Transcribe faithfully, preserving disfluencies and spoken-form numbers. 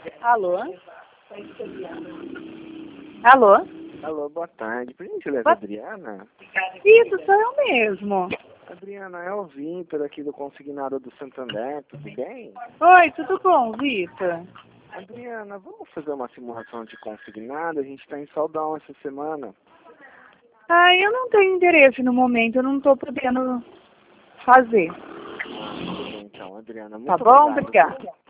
Alô? Alô? Alô, boa tarde. Por gentileza, Boa... Adriana? Isso, sou eu mesmo. Adriana, é o Vitor aqui do Consignado do Santander, tudo bem? Oi, tudo bom, Vitor? Adriana, vamos fazer uma simulação de consignado? A gente está em saudão essa semana. Ah, eu não tenho interesse no momento, eu não estou podendo fazer. Ah, tudo bem então, Adriana. Muito Tá bom? obrigado. Obrigada.